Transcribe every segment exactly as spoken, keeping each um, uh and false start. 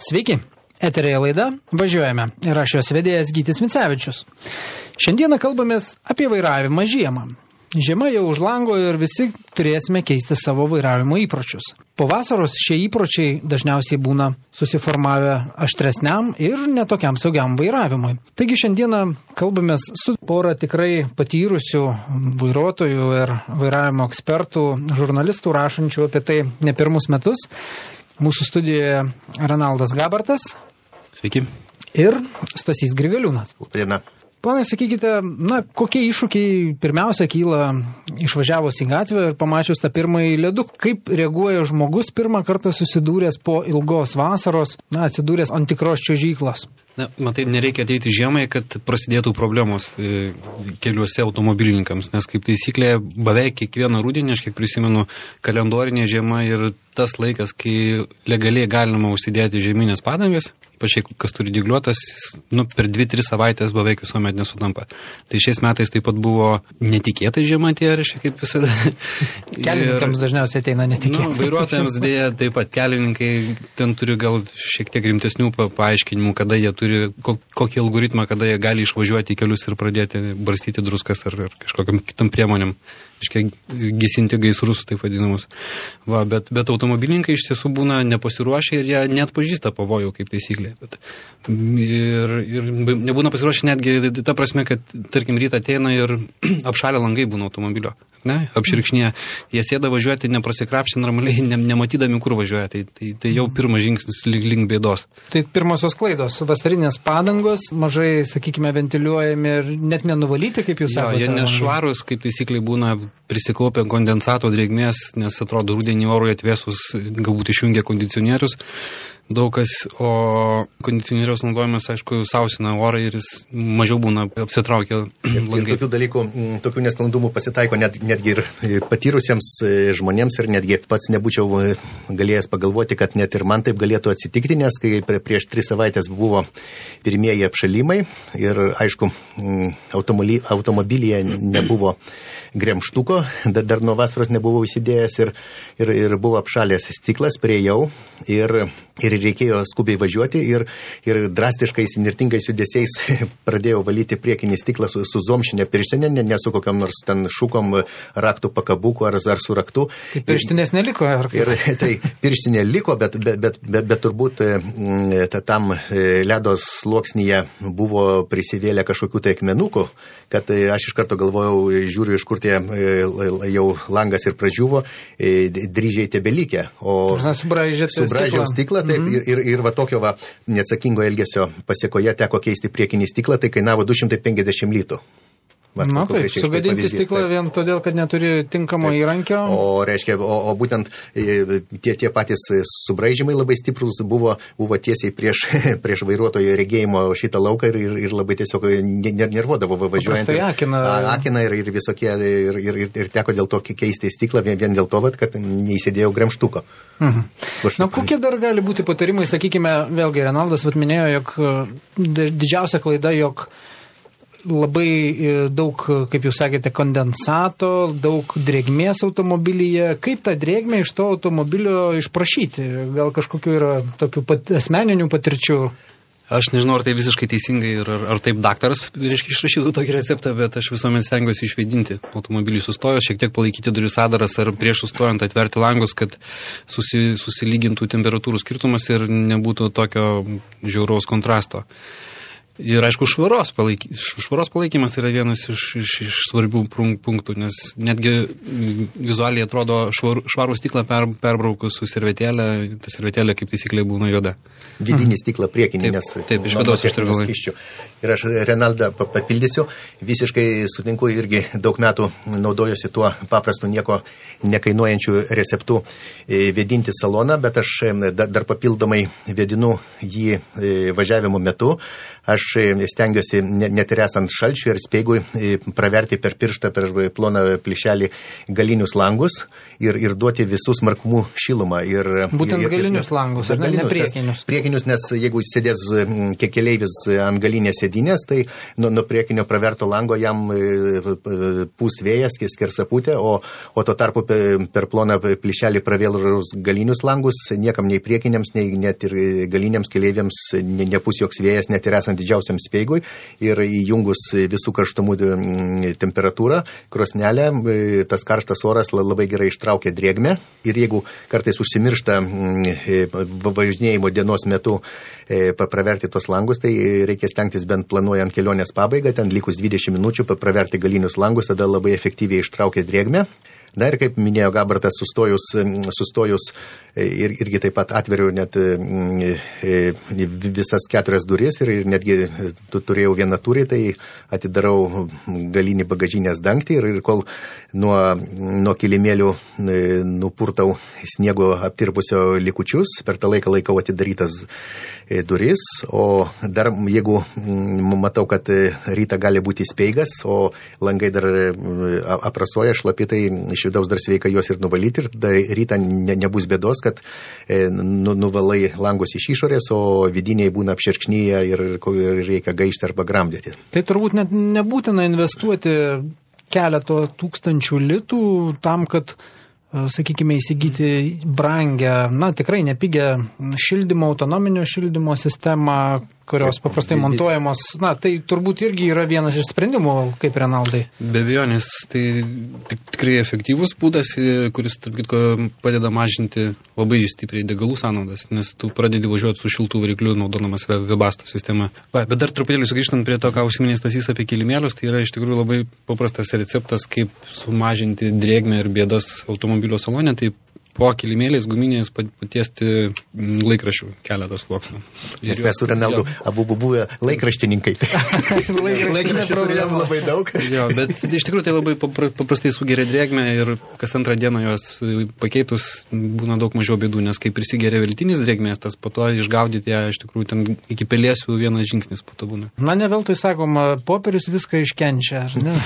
Sveiki, eterėje laida Važiuojame ir aš jos vedėjas Gytis Micevičius. Šiandieną kalbamės apie vairavimą žiemą. Žiema jau už lango ir visi turėsime keisti savo vairavimo įpročius. Po vasaros šie įpročiai dažniausiai būna susiformavę aštresniam ir netokiam saugiam vairavimui. Taigi šiandieną kalbamės su pora tikrai patyrusių vairuotojų ir vairavimo ekspertų, žurnalistų rašančių apie tai ne pirmus metus. Mūsų studijoje Renaldas Gabartas. Sveiki. Ir Stasys Grigaliūnas. Diena. Ponai, sakykite, na, kokie iššūkiai pirmiausia kyla išvažiavus į gatvę ir pamačius tą pirmąjį leduką? Kaip reaguoja žmogus pirmą kartą susidūręs po ilgos vasaros, na, atsidūręs ant tikros čiuožyklos? Na, matai, nereikia ateiti žiemai, kad prasidėtų problemos e, keliuose automobilininkams, nes kaip taisyklė beveik kiekvieną rudenį, aš kiek prisimenu, kalendorinė žiema ir tas laikas, kai legaliai galima užsidėti žieminės padangas, ypač kas turi dygliuotas, nu, per dvi tris savaitės beveik visuomet nesutampa. Tai šiais metais taip pat buvo netikėtai žiema tie, reiškia, kaip visada. Kelininkams ir, dažniausiai ateina netikėtai. Nu, vairuotojams dėja taip pat kelininkai ten turi gal šiek tiek rimtesnių pa paaiškinimų, kada jie turi, kokį algoritmą, kada jie gali išvažiuoti į kelius ir pradėti barstyti druskas ar, ar kažkokiam kitam priemonėm. Iškiek gesinti gaisrus, taip vadinamus. Va, bet, bet automobilininkai iš tiesų būna nepasiruošę ir jie net pažįsta pavojų kaip taisyklė. Bet, ir, ir nebūna pasiruošę netgi ta prasme, kad tarkim rytą ateina ir apšalę langai būna automobilio. Ne, apširkšnėje. Jie sėda važiuoti, neprasikrapšti normaliai, ne, nematydami, kur važiuoja. Tai, tai, tai jau pirmas žingsnis link, link bėdos. Tai pirmosios klaidos. Vasarinės padangos, mažai, sakykime, ventiliuojami ir net nenuvalyti, kaip jūs sakote. Jie nešvarus, kaip taisykliai būna prisikaupę kondensato drėgmės, nes atrodo rudenį orui atvėsus, galbūt išjungia kondicionierius. Daug kas, o kondicionieriaus naudojimas, aišku, sausina orą ir jis mažiau būna apsitraukę langai. Tokių dalykų, tokių nesklandumų pasitaiko net, netgi ir patyrusiems žmonėms ir netgi pats nebūčiau galėjęs pagalvoti, kad net ir man taip galėtų atsitikti, nes kai prieš tris savaitės buvo pirmieji apšalimai ir, aišku, automobilyje nebuvo gremštuko, dar nuo vasaros nebuvau įsidėjęs ir, ir, ir buvo apšalęs stiklas, priejau ir, ir reikėjo skubiai važiuoti ir, ir drastiškais inirtingais judesiais pradėjau valyti priekinį stiklą su, su zomšinė pirštinė, ne, ne su kokiam nors ten šukom raktų pakabuku ar, ar su raktu. Tai pirštinės neliko? Ar ir, tai pirštinė liko, bet, bet, bet, bet, bet turbūt ta, tam ledo sluoksnyje buvo prisivėlę kažkokių tai akmenukų, kad aš iš karto galvojau, žiūriu, iš kur tie jau langas ir pradžiuvo, dryžiai tebelikę. O subraižiau stiklą, taip, mm-hmm. ir, ir, ir va tokio va neatsakingo elgesio pasiekoje teko keisti priekinį stiklą, tai kainavo du šimtai penkiasdešimt litų. Va, na taip, sugadinti stiklą vien todėl, kad neturi tinkamo taip. Įrankio. O reiškia, o, o būtent tie, tie patys subraižymai labai stiprus buvo, buvo tiesiai prieš, prieš vairuotojo regėjimo šitą lauką ir, ir, ir labai tiesiog nervuodavo važiuojant. Paprastai akina. Akina ir, ir visokie, ir, ir, ir teko dėl to keisti stiklą vien, vien dėl to, kad neįsidėjau gremštuko. Mhm. Na, kokie dar gali būti patarimai, sakykime, vėlgi Renaldas vat minėjo, jog didžiausia klaida, jog labai daug, kaip jūs sakėte, kondensato, daug drėgmės automobilyje. Kaip tą drėgmę iš to automobilio išprašyti? Gal kažkokių yra tokių pat, asmeninių patirčių? Aš nežinau, ar tai visiškai teisingai ir ar, ar taip daktaras, reiškia, išrašytų tokį receptą, bet aš visuomet stengiuosi išvedinti automobilį sustojus, šiek tiek palaikyti durų sądaras ar prieš sustojant atverti langus, kad susi, susilygintų temperatūrų skirtumas ir nebūtų tokio žiauraus kontrasto. Ir aišku, švaros, palaiky, švaros palaikymas yra vienas iš, iš, iš svarbių punktų, nes netgi vizualiai atrodo švar, švarų stiklą per, perbraukus su servetėlė, ta servetėlė kaip taisyklė būna juoda. Vidinį stiklą priekinį, taip, nes taip, iš vidaus ištirgalai. Ir aš Renaldą papildysiu, visiškai sutinku, irgi daug metų naudojusi tuo paprastu nieko nekainuojančių receptų vėdinti saloną, bet aš dar papildomai vėdinu jį važiavimo metu. Aš stengiuosi net ir esant šalčiui ir speigui praverti per pirštą, per ploną plyšelį galinius langus ir, ir duoti visų smarkumų šilumą. Ir, Būtent ir, galinius ir, langus, ar ne, ne priekinius? Priekinius, nes jeigu sėdės keleivis ant galinės sėdynės, tai nuo, nuo priekinio praverto lango jam pūs vėjas, skersaputė, o, o tuo tarpu per, per ploną plyšelį pravėlus galinius langus, niekam nei priekiniams, nei net ir galiniams keleiviams ne, nepūs joks vėjas, net ir esant didžiausiam speigui ir įjungus visų karštumų temperatūrą, krosnelę, tas karštas oras labai gerai ištraukia drėgmę ir jeigu kartais užsimiršta važinėjimo dienos metu praverti tos langus, tai reikia stengtis bent planuojant kelionės pabaigą, ten likus dvidešimt minučių praverti galinius langus, tada labai efektyviai ištraukia drėgmę. Na ir kaip minėjo Gabartas, sustojus, sustojus ir, irgi taip pat atveriu net visas keturias duris ir netgi turėjau vieną turį, tai atidarau galinį bagažinės dangtį ir, ir kol nuo, nuo kilimėlių nupurtau sniego aptirpusio likučius, per tą laiką laikau atidarytas duris, o dar jeigu matau, kad rytą gali būti speigas, o langai dar aprasoja šlapi, tai iš vidaus dar sveika juos ir nuvalyti ir tada rytą ne, nebus bėdos, kad e, nu, nuvalai langus iš išorės, o vidiniai būna apšerkšnyje ir, ir reikia gaišti arba gramdyti. Tai turbūt net nebūtina investuoti keleto tūkstančių litų tam, kad, sakykime, įsigyti brangę, na tikrai nepigę šildymo, autonominio šildymo sistemą, kurios paprastai montuojamos, na, tai turbūt irgi yra vienas iš sprendimų, kaip Renaldai. Be abejonės, tai tik, tikrai efektyvus būdas, kuris, tarp kitko, padeda mažinti labai stipriai degalų sąnaudas, nes tu pradedi važiuoti su šiltų varikliu, naudodamas Webasto sistemą. Va, bet dar truputėlį sugrįžtant prie to, ką užsiminė Stasys apie kilimėlius, tai yra iš tikrųjų labai paprastas receptas, kaip sumažinti drėgmę ir bėdas automobilio salone, tai po kilimėliais guminiais patiesti laikraščių keletas sluoksnių. Nes mes su Renaldu abu buvę laikraštininkai. Laikraščių turėjom labai daug. Jo, bet iš tikrųjų tai labai paprastai sugeria drėgmę ir kas antrą dieną jos pakeitus būna daug mažiau bėdų, nes kai prisigeria veltinis drėgmės, tas po to išgaudyti ją iš tikrųjų ten iki pelėsių vienas žingsnis po to būna. Na, ne veltui sakoma, popierius viską iškenčia, ar ne?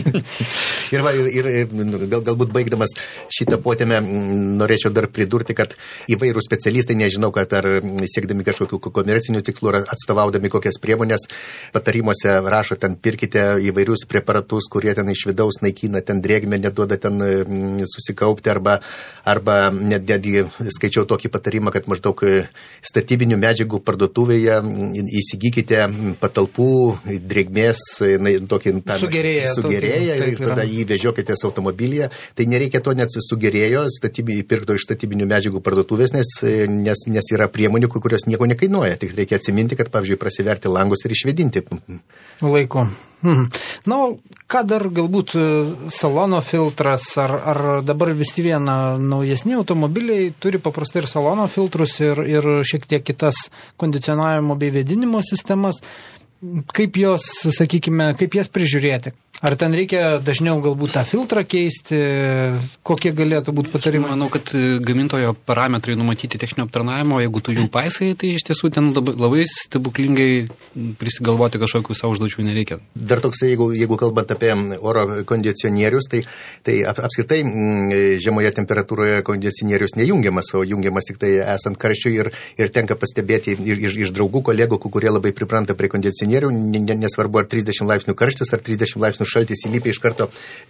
ir va, ir, ir gal, galbūt baigdamas šitą potėmę norėčiau dar pridurti, kad įvairūs specialistai, nežinau, kad ar siekdami kažkokių komercinių tikslų, ar atstovaudami kokias priemonės, patarimuose rašo, ten pirkite įvairius preparatus, kurie ten iš vidaus naikina, ten drėgmę neduoda ten susikaupti, arba, arba net netgi skaičiau tokį patarimą, kad maždaug statybinių medžiagų parduotuvėje įsigykite patalpų drėgmės, na, tokį tą, sugerėję, sugerėję tokį, ir tada jį vežiokitės automobilyje. Tai nereikia to net sugerėjo, statybį pirkto iš statybinių medžiagų parduotuvės, nes, nes, nes yra priemonių, kurios nieko nekainuoja. Tik reikia atsiminti, kad, pavyzdžiui, prasiverti langus ir išvedinti. Laiku. Hmm. Na, ką dar galbūt salono filtras, ar, ar dabar vis viena naujesni automobiliai turi paprastai ir salono filtrus, ir, ir šiek tiek kitas kondicionavimo bei vėdinimo sistemas. Kaip jos, sakykime, kaip jas prižiūrėti? Ar ten reikia dažniau galbūt tą filtrą keisti? Kokie galėtų būti patarimai? Manau, kad gamintojo parametrai numatyti techninio aptarnavimo, jeigu tu jų paisai, tai iš tiesų ten labai, labai stebuklingai prisigalvoti kažkokių savo užduočių nereikia. Dar toks, jeigu, jeigu kalbant apie oro kondicionierius, tai, tai ap, apskritai žemoje temperatūroje kondicionierius nejungiamas, o jungiamas tik tai esant karščiui ir, ir tenka pastebėti iš, iš draugų, kolegų, kurie labai pripranta prie kondicionierių, nesvarbu ar trisdešimt laipsnių karštis, ar trisdešimt laipsnių šaltis, įlipia iš karto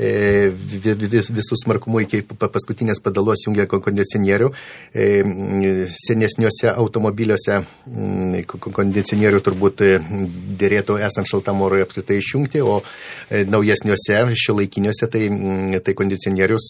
e, vis, visų smarkumų iki paskutinės padalos jungia kondicionierių. E, senesniuose automobiliuose m, kondicionierių turbūt dėrėtų esant šaltam orui apskritai išjungti, o e, naujesniuose, šiuolaikiniuose, tai, tai kondicionierius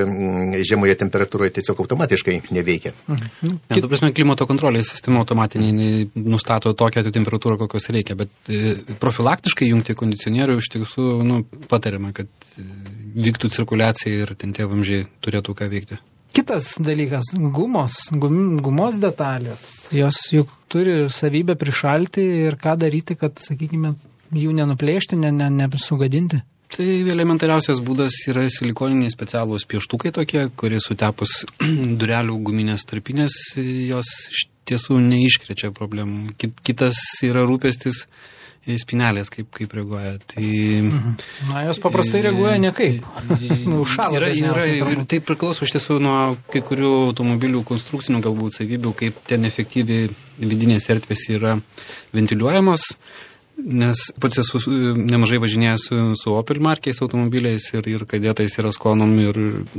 e, žemoje temperatūroje tiesiog automatiškai neveikia. Mhm. Ja, ta prasme, klimato kontrolės sistema automatiniai nustato tokią temperatūrą, kokios reikia, bet e, profilaktiškai jungti kondicionierių iš tiesų, nu, patariama, kad vyktų cirkuliacija ir ten tie vamzdžiai turėtų ką veikti. Kitas dalykas – gumos, gum, gumos detalės. Jos juk turi savybę prišalti ir ką daryti, kad, sakykime, jų nenuplėšti, ne, ne, nesugadinti. Tai elementariausias būdas yra silikoniniai specialūs pieštukai tokie, kurie sutepus durelių guminės tarpinės, jos iš tiesų neiškrečia problemų. Kitas yra rūpestis spynelės, kaip, kaip reaguoja. Tai, mhm. Na, jos paprastai reaguoja nekaip. Užšąla yra, yra, yra, tai priklauso iš tiesų nuo kai kurių automobilių konstrukcinių galbūt savybių, kaip ten efektyviai vidinės erdvės yra ventiliuojamos. Nes pats esu nemažai važinėjęs su, su Opel markiais automobiliais ir, ir kadėtais ir Askonom ir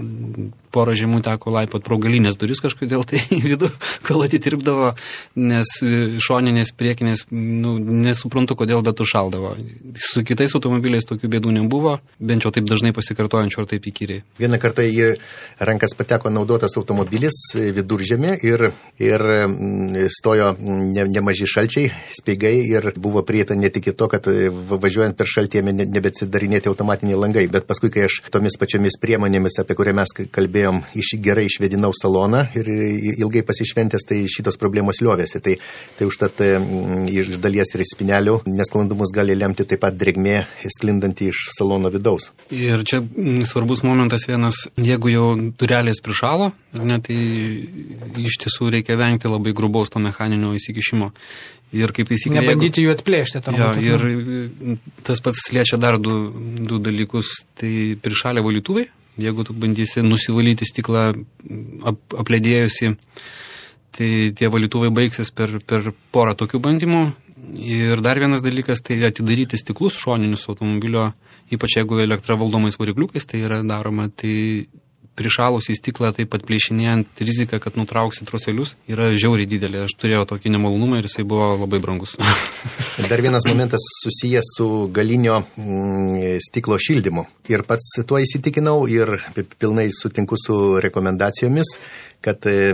porą žiemų teko laipiot pro galinės duris kažkodėl tai į vidų, kol atitirpdavo, nes šoninės, priekinės, nu, nesuprantu kodėl, bet užšaldavo. Su kitais automobiliais tokių bėdų nebuvo, bent jau taip dažnai pasikartojančių ar taip įkyriai. Vieną kartą į rankas pateko naudotas automobilis viduržemė ir, ir stojo ne, nemaži šalčiai, speigai ir buvo prieita net iki to, kad važiuojant per šaltį ėmė nebeatsidarinėti automatiniai langai, bet paskui, kai aš tomis pačiomis priemonėmis, apie kurią mes kalbėjom, iš, gerai išvedinau saloną ir ilgai pasišventęs, tai šitos problemos liovėsi. Tai, tai užtat iš dalies ir spynelių nesklandumus gali lemti taip pat drėgmė sklindanti iš salono vidaus. Ir čia svarbus momentas vienas, jeigu jau durelės prišalo, ne, tai iš tiesų reikia vengti labai grubaus to mechaninio įsikišimo. Ir kaip taisyklė... Nebandyti jų atplėšti. Jo, ir tas pats liečia dar du, du dalykus. Tai prišalę valytuvai, jeigu tu bandysi nusivalyti stiklą ap, apledėjusi, tai tie valytuvai baigsis per, per porą tokių bandymų. Ir dar vienas dalykas, tai atidaryti stiklus šoninius automobilio, ypač jeigu elektra valdomais varikliukais, tai yra daroma, tai prišalus į stiklą, taip pat plėšinėjant rizika, kad nutrauksi troselius, yra žiauriai didelė. Aš turėjau tokį nemalonumą ir jisai buvo labai brangus. Dar vienas momentas susijęs su galinio mm, stiklo šildymu. Ir pats tuo įsitikinau ir pilnai sutinku su rekomendacijomis, kad e,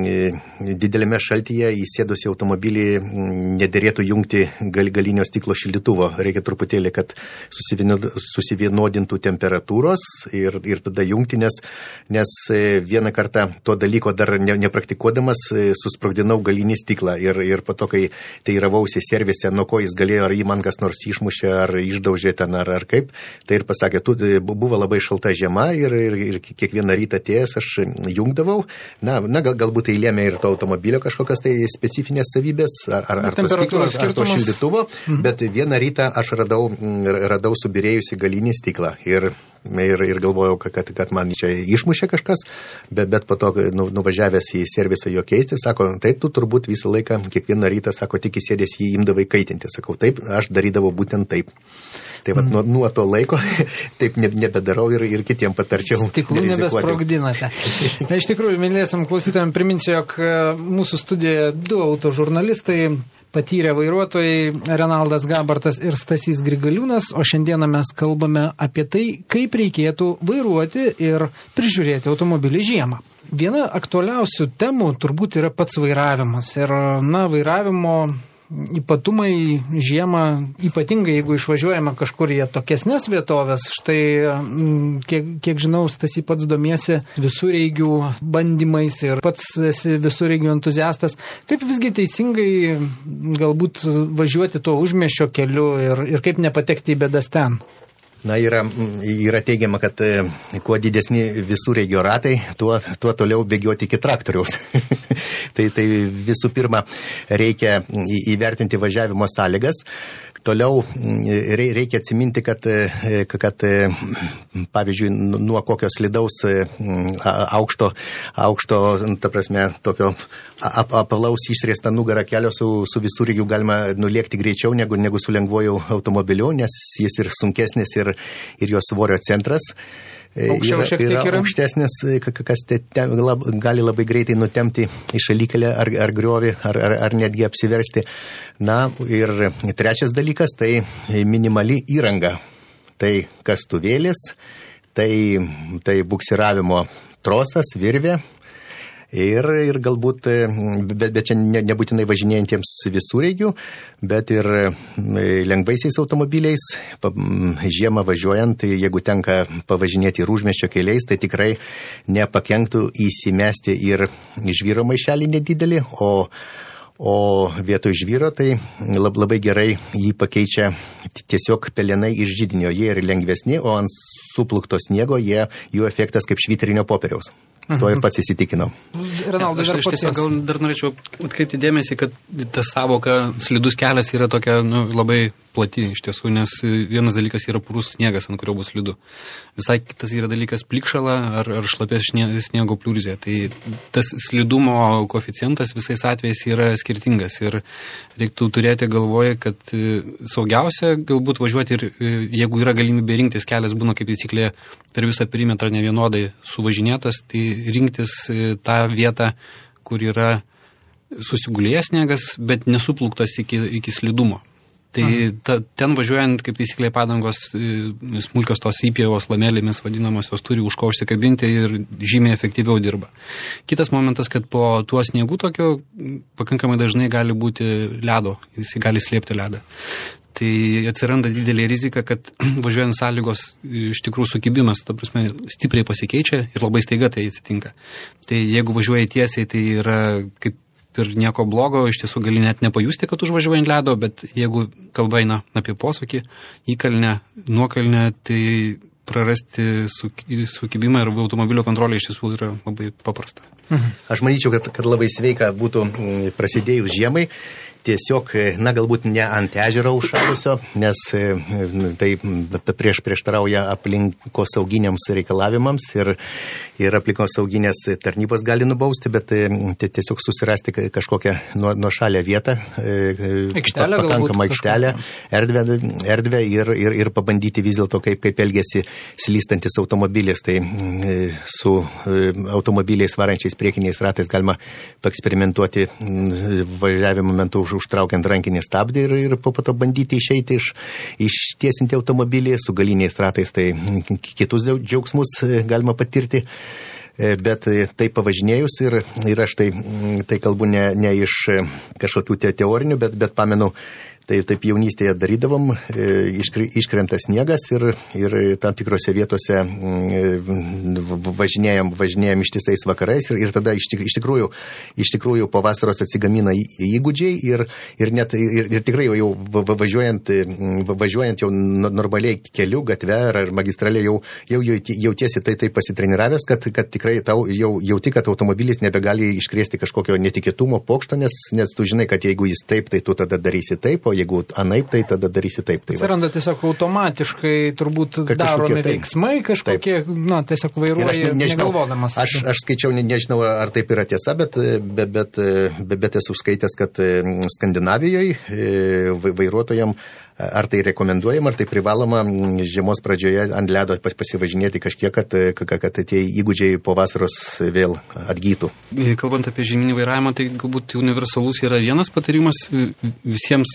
didelėme šaltyje įsėdus į automobilį nederėtų jungti gal, galinio stiklo šildytuvo. Reikia truputėlį, kad susivienodintų temperatūros ir, ir tada jungti, nes, nes vieną kartą to dalyko dar ne, nepraktikuodamas susprogdinau galinį stiklą ir, ir po to, kai teiravausi servise, nuo ko jis galėjo, ar jį man kas nors išmušė, ar išdaužė ten, ar, ar kaip, tai ir pasakė, tu, buvo labai šalta žiema ir, ir, ir kiekvieną rytą atėjęs aš jungdavau. Na, na gal, galbūt tai lėmė ir to automobilio kažkokios tai specifinės savybės, ar, ar, ar, to, stiklo, ar to šildytuvo, mhm. bet vieną rytą aš radau, radau subirėjusi galinį stiklą ir, ir, ir galvojau, kad, kad man čia išmušė kažkas, bet, bet po to nu, nuvažiavęs į servisą jo keisti, sako, taip, tu turbūt visą laiką, kiekvieną rytą, sako, tik įsėdęs jį imdavai kaitinti. Sakau, taip, aš darydavau būtent taip. Tai vat, nuo, nuo to laiko taip ne, nebedarau ir, ir kitiem patarčiau. Stiklų nebesprogdinate. Na, iš tikrųjų, mylėsim klausytojams priminsiu, jog mūsų studijoje du autožurnalistai, patyrę vairuotojai Renaldas Gabartas ir Stasys Grigaliūnas, o šiandieną mes kalbame apie tai, kaip reikėtų vairuoti ir prižiūrėti automobilį žiemą. Viena aktualiausių temų turbūt yra pats vairavimas. Ir, na, vairavimo ypatumai žiemą, ypatingai jeigu išvažiuojama kažkur į tokesnės vietovės, štai kiek, kiek žinau, Stasy pats domiesi visureigių bandymais ir pats esi visureigių entuziastas. Kaip visgi teisingai galbūt važiuoti tuo užmiesčio keliu ir, ir kaip nepatekti į bėdas ten? Na, yra, yra teigiama, kad kuo didesni visureigio ratai, tuo, tuo toliau bėgioti iki traktoriaus. tai, tai visų pirma, reikia įvertinti važiavimo sąlygas. Toliau reikia atsiminti, kad, kad pavyzdžiui, nuo kokio slidaus aukšto, aukšto, ta prasme, tokio ap, apalaus išrėstą nugarą kelio su, su visureigiu galima nuliekti greičiau negu, negu su lengvuoju automobiliu, nes jis ir sunkesnis ir, ir jo svorio centras. Aukščiau šiek tiek yra aukštesnis, kas te, te, lab, gali labai greitai nutemti į šalikelę ar, ar griovį, ar, ar, ar netgi apsiversti. Na ir trečias dalykas, tai minimali įranga. Tai kastuvėlis, tai, tai buksiravimo trosas, virvė. Ir, ir galbūt, bet, bet čia ne, nebūtinai važinėjantiems visureigių, bet ir lengvaisiais automobiliais, žiemą važiuojant, jeigu tenka pavažinėti ir užmiesčio keliais, tai tikrai nepakenktų įsimesti ir žvyro maišelį nedidelį, o, o vietoj žvyro tai labai gerai jį pakeičia tiesiog pelenai iš židinio. Jie yra lengvesni, o ant suplukto sniego jie, jų efektas kaip švitrinio popieriaus. Tuo ir pats įsitikinau. Renaldai, aš, aš tiesiog gal dar norėčiau atkreipti dėmesį, kad ta savoka slidus kelias yra tokia nu, labai plati iš tiesų, nes vienas dalykas yra purus sniegas, ant kurio bus slidu. Visai kitas yra dalykas plikšala ar, ar šlapės sniego pliurzė. Tai tas slidumo koeficientas visais atvejais yra skirtingas ir reiktų turėti galvoje, kad saugiausia galbūt važiuoti ir jeigu yra galimybė rinktis, kelias būna kaip taisyklė per visą perimetrą nevienodai suvažinėtas, tai rinktis tą vietą, kur yra susigulėjęs sniegas, bet nesupluktas iki, iki slidumo. Tai ta, ten važiuojant, kaip taisyklė, padangos smulkios tos įpjevos lamelėmis vadinamos, jos turi už ko užsikabinti ir žymiai efektyviau dirba. Kitas momentas, kad po tuo sniegu tokio pakankamai dažnai gali būti ledo, jis gali slėpti ledą. Tai atsiranda didelė rizika, kad važiuojant sąlygos iš tikrųjų sukibimas, ta prasme, stipriai pasikeičia ir labai staiga tai atsitinka. Tai jeigu važiuoji tiesiai, tai yra kaip ir nieko blogo, iš tiesų gali net nepajusti, kad užvažiuojant ledo, bet jeigu kalba eina apie posūkį, įkalnę, nuokalnę, tai prarasti sukibimą ir automobilio kontrolę iš tiesų yra labai paprasta. Mhm. Aš manyčiau, kad, kad labai sveika būtų prasidėjus žiemai tiesiog, na, galbūt ne ant ežero užšalusio, nes tai prieš prieštarauja aplinkos sauginiams reikalavimams ir, ir aplinkos sauginės tarnybos gali nubausti, bet tiesiog susirasti kažkokią nuo, nuo šalia vietą, aikštelę, pakankamą aikštelę, erdvę, erdvę ir, ir, ir pabandyti vis dėlto, kaip, kaip elgesi slystantis automobilis. Tai su automobiliais varančiais priekiniais ratais galima paeksperimentuoti važiavimo metu užtraukiant rankinį stabdį ir, ir po to bandyti išeiti iš, ištiesinti automobilį su galiniais ratais, tai kitus džiaugsmus galima patirti. Bet tai pavažinėjus ir, ir aš tai, tai kalbu ne, ne iš kažkokių te teorinių, bet, bet pamenu, tai taip jaunystėje darydavom, iškrenta sniegas ir, ir tam tikrose vietose važinėjom, važinėjom ištisais vakarais ir, ir tada iš, iš, tikrųjų, iš tikrųjų po vasaros atsigamina įgūdžiai ir, ir, net, ir, ir tikrai jau važiuojant, važiuojant jau normaliai keliu, gatve ar magistralė jau, jau jautiesi tai taip pasitreniravęs, kad, kad tikrai tau jau jauti, kad automobilis nebegali iškrėsti kažkokio netikėtumo pokšto, nes, nes tu žinai, kad jeigu jis taip, tai tu tada darysi taip, o jeigu anaip, tai tada darysi taip. Tai atsiranda tiesiog automatiškai turbūt daromi veiksmai kažkokie, na, tiesiog vairuoji ne, negalvodamas. Aš, aš skaičiau, ne, nežinau, ar taip yra tiesa, bet, bet, bet, bet, bet esu skaitęs, kad Skandinavijoje vairuotojam ar tai rekomenduojama, ar tai privaloma žiemos pradžioje ant ledo pasivažinėti kažkiek, kad, kad, kad tie įgūdžiai po vasaros vėl atgytų. Kalbant apie žieminį vairavimą, tai galbūt universalus yra vienas patarimas visiems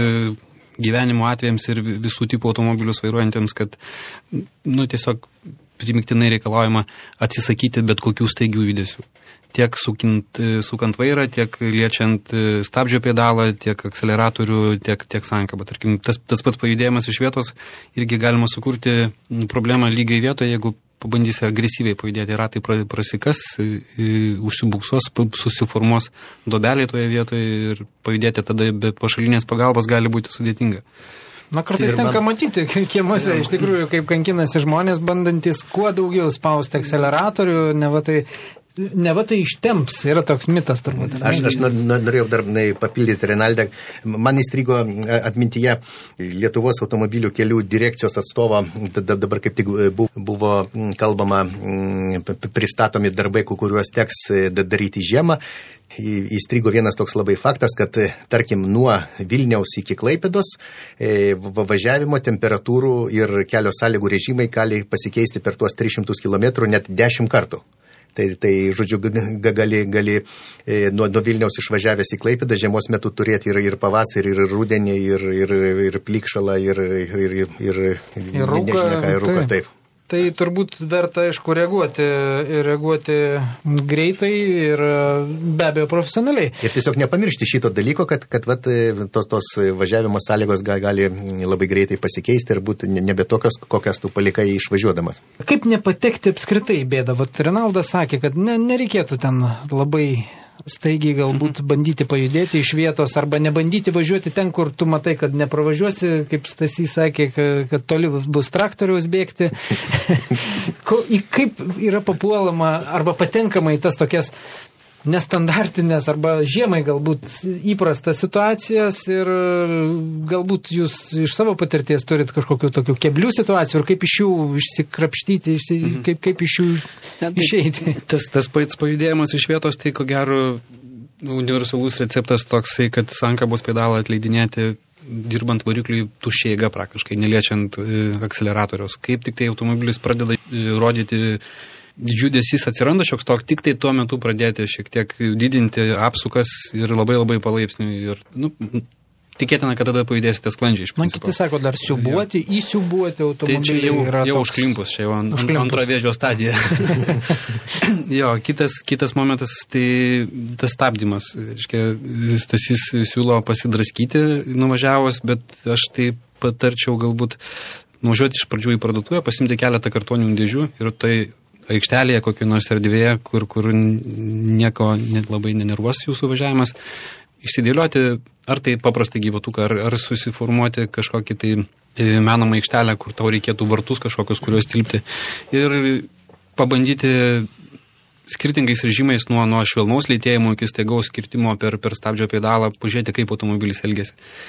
gyvenimo atvejams ir visų tipų automobilius vairuojantiems, kad nu, tiesiog primiktinai reikalaujama atsisakyti bet kokių staigių judesių. Tiek sukint, sukant vairą, tiek liečiant stabdžio pedalą, tiek akceleratorių, tiek, tiek sankabą. Tarkim, tas, tas pats pajudėjimas iš vietos irgi galima sukurti problemą lygiai vietoje, jeigu pabandysi agresyviai pajudėti, ratai prasikas, užsibuksuos, susiformuos dobelė toje vietoje ir pajudėti tada be pašalinės pagalbos gali būti sudėtinga. Na, kartais tenka man... matyti kiemuose, iš tikrųjų, kaip kankinasi žmonės, bandantis kuo daugiau spausti akceleratorių, ne va tai... Ne va tai ištemps, yra toks mitas turbūt. Aš, aš norėjau dar papildyti Renaldą. Man įstrigo atmintyje Lietuvos automobilių kelių direkcijos atstovo, dabar kaip tik buvo kalbama, pristatomi darbai, kuriuos teks daryti žiemą. Įstrigo vienas toks labai faktas, kad tarkim nuo Vilniaus iki Klaipėdos važiavimo temperatūrų ir kelio sąlygų režimai gali pasikeisti per tuos tris šimtus kilometrų net dešimt kartų. Tai, tai žodžiu, gali, gali nuo, nuo Vilniaus išvažiavęs į Klaipėdą žiemos metu turėti ir, ir pavasarį, ir rudenį, ir, ir, ir plikšalą, ir, ir, ir, ir, ir rūką, nežinia ką, ir rūką, taip. Tai turbūt verta, aišku, reaguoti, reaguoti greitai ir be abejo profesionaliai. Ir tiesiog nepamiršti šito dalyko, kad, kad vat, tos, tos važiavimo sąlygos gali labai greitai pasikeisti ir būti nebe tokios, kokias tu palikai išvažiuodamas. Kaip nepatekti apskritai bėdą? Vat Renaldas sakė, kad ne, nereikėtų ten labai staigiai galbūt mhm. bandyti pajudėti iš vietos arba nebandyti važiuoti ten, kur tu matai, kad nepravažiuosi, kaip Stasys sakė, kad toli bus traktoriaus bėgti. Kaip yra papuolama arba patenkama į tas tokias nestandartinės arba žiemai galbūt įprastas situacijas ir galbūt jūs iš savo patirties turit kažkokių tokių keblių situacijų ir kaip iš jų išsikrapštyti, išsi, mhm. kaip, kaip iš jų išeiti. Tas, tas pats pajudėjimas iš vietos, tai ko gero universalus receptas toksai, kad sankabos pedalą atleidinėti dirbant varikliui tuščia jėga praktiškai, neliečiant akceleratoriaus. Kaip tik tai automobilis pradeda rodyti judesys atsiranda šioks tok, tik tai tuo metu pradėti šiek tiek didinti apsukas ir labai labai palaipsniui. Ir, nu, tikėtina, kad tada pajudėsite sklandžiai iš principo. Man kiti sako, dar siubuoti, ja. įsiubuoti automobilį. Tai čia jau, yra jau toks... užklimpus, čia jau ant, užklimpus. Antra vėžio stadija. jo, kitas, kitas momentas, tai tas stabdymas. Reiškia, Stasys siūlo pasidraskyti nuvažiavus, bet aš tai patarčiau galbūt nuvažiuoti iš pradžių į parduotuvę, pasimti keletą kartoninių dėžių ir tai aikštelėje, kokio nors erdvėje, kur, kur nieko net labai nenervuos jūsų važiavimas, išsidėlioti ar tai paprastą gyvatuką, ar, ar susiformuoti kažkokį tai menamą aikštelę, kur tau reikėtų vartus kažkokius, kuriuos tilpti ir pabandyti skirtingais režimais nuo, nuo švelnaus lėtėjimo iki staigaus skirtimo per, per stabdžio pedalą, pažiūrėti, kaip automobilis elgesi.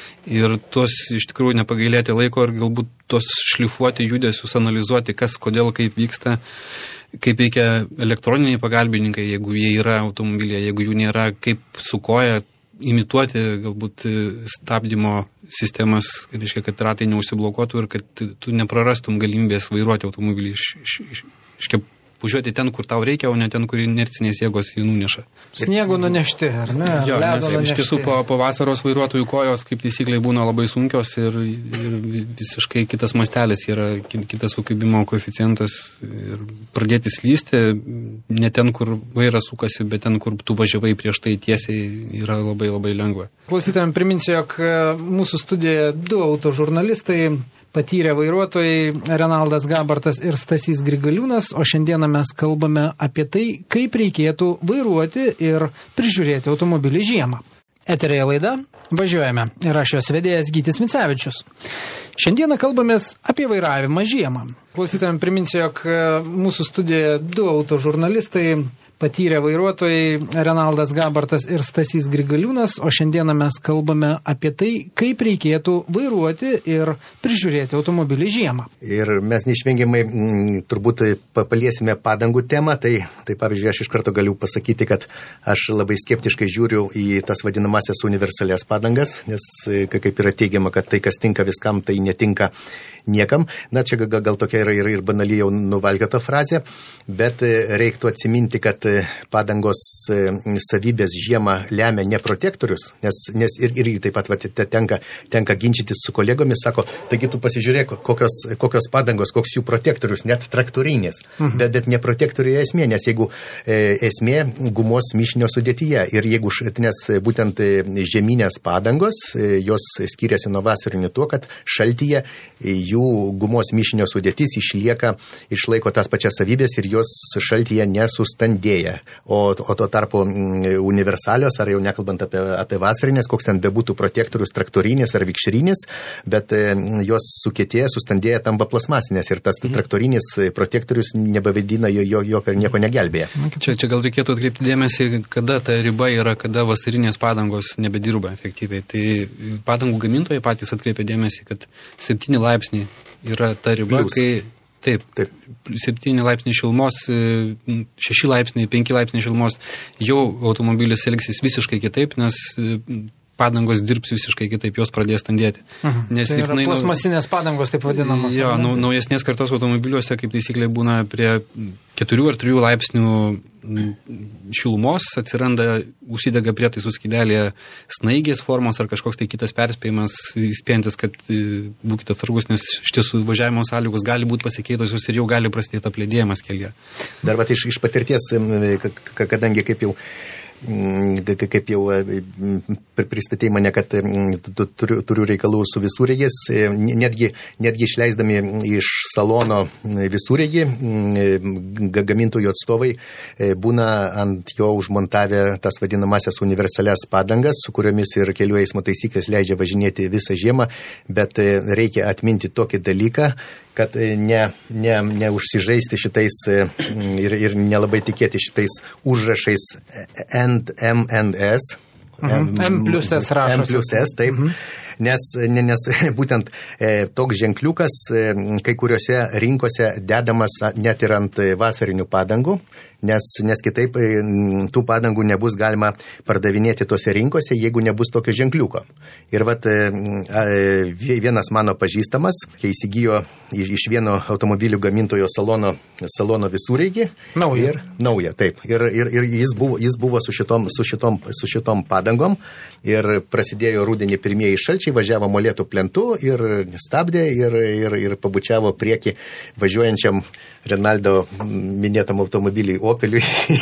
Ir tuos iš tikrųjų nepagailėti laiko ir galbūt tuos šlifuoti judesius, analizuoti, kas, kodėl, kaip vyksta, kaip veikia elektroniniai pagalbininkai, jeigu jie yra automobilyje, jeigu jų nėra, kaip su koja imituoti galbūt stabdymo sistemas, reiškia, kad ratai neužsiblokuotų ir kad tu neprarastum galimybės vairuoti automobilį iš, iš, iš, iš važiuoti ten, kur tau reikia, o ne ten, kur inercinės jėgos jį nuneša. Sniego nunešti, ar ne? Jo, nes iš tiesų po, po vasaros vairuotojų kojos, kaip taisyklė, būna labai sunkios ir, ir visiškai kitas mastelis yra, kitas sukibimo koeficientas ir pradėti slysti ne ten, kur vairas sukasi, bet ten, kur tu važiavai prieš tai tiesiai, yra labai labai lengva. Klausytojams priminsiu, jog mūsų studijoje du autožurnalistai, patyrę vairuotojai Renaldas Gabartas ir Stasys Grigaliūnas, o šiandieną mes kalbame apie tai, kaip reikėtų vairuoti ir prižiūrėti automobilį žiemą. Eterėje laida Važiuojame ir aš jos vedėjas Gytis Micevičius. Šiandieną kalbamės apie vairavimą žiemą. Klausytojams priminsiu, jog mūsų studijoje du autožurnalistai, patyrę vairuotojai Renaldas Gabartas ir Stasys Grigaliūnas, o šiandieną mes kalbame apie tai, kaip reikėtų vairuoti ir prižiūrėti automobilį žiemą. Ir mes neišvengiamai m, turbūt paliesime padangų temą, tai, tai pavyzdžiui, aš iš karto galiu pasakyti, kad aš labai skeptiškai žiūriu į tas vadinamasias universalės padangas, nes kaip yra teigiama, kad tai, kas tinka viskam, tai netinka niekam. Na, čia gal, gal tokia yra ir, ir banaliai jau nuvalkiota frazė, bet reiktų atsiminti, kad padangos savybės žiemą lemia ne protektorius, nes, nes ir, ir taip pat va, tenka, tenka ginčytis su kolegomis, sako, taigi tu pasižiūrėk, kokios, kokios padangos, koks jų protektorius, net traktorinės, mhm. bet, bet ne protektoriuje esmė, nes jeigu e, esmė gumos mišinio sudėtyje ir jeigu, nes būtent žeminės padangos, e, jos skiriasi nuo vasarinių tuo, kad šaltyje jų gumos mišinio sudėtis išlieka, išlaiko tas pačias savybės ir jos šaltyje nesustandėja. O, o tuo tarpu universalios, ar jau nekalbant apie, apie vasarinės, koks ten bebūtų protektorius, traktorinis ar vikšrinis, bet e, jos sukietėja, sustandėja, tampa plasmasinės ir tas traktorinis protektorius nebevadina jo, jo, jo per nieko negelbėja. Čia, čia gal reikėtų atkreipti dėmesį, kada ta riba yra, kada vasarinės padangos nebedirba efektyviai. Tai padangų gamintojai patys atkreipia dėmesį, kad septyni laipsniai yra ta riba, Plius. kai Taip, taip. septyni laipsniai šilumos, šeši laipsniai, penki laipsniai šilumos, jau automobilis elgsis visiškai kitaip, nes padangos dirbs visiškai kitaip, jos pradės standėti. Mhm. Nes tai yra plasmasinės padangos, taip vadinamos. Jo, nau, naujesnės kartos automobiliuose, kaip taisyklė, būna prie keturių ar trijų laipsnių šilumos, atsiranda, užsidega prietaisų skydelėje snaigės formos ar kažkoks tai kitas perspėjimas, įspėjantis, kad būkite atsargus, nes iš tiesų važiavimo sąlygos gali būti pasikeitusios ir jau gali prasidėti aplėdėjimas kelyje. Dar vat iš, iš patirties, kadangi kaip jau kaip jau pristatė mane, kad turiu, turiu reikalų su visureigis, netgi, netgi išleisdami iš salono visureigį, gamintojų atstovai būna ant jo užmontavę tas vadinamasias universalias padangas, su kuriomis ir kelių eismo taisyklės leidžia važinėti visą žiemą, bet reikia atminti tokį dalyką, kad ne, ne, neužsižaisti šitais ir, ir nelabai tikėti šitais užrašais M N S. Mhm. M plus S rašosi. M plus S, taip. Mhm. Nes, nes būtent e, toks ženkliukas e, kai kuriuose rinkose dedamas net ir ant vasarinių padangų, nes, nes kitaip e, tų padangų nebus galima pardavinėti tose rinkose, jeigu nebus tokio ženkliuko. Ir vat e, vienas mano pažįstamas, kai įsigijo iš, iš vieno automobilių gamintojo salono, salono visureigį. Nauja. Ir, nauja, taip. Ir, ir, ir jis buvo, jis buvo su, šitom, su, šitom, su šitom padangom ir prasidėjo rudenį pirmieji šalčiai. Važiavo molėtų plentu ir stabdė ir, ir, ir pabučiavo priekį važiuojančiam Renaldo minėtam automobiliui Opeliui.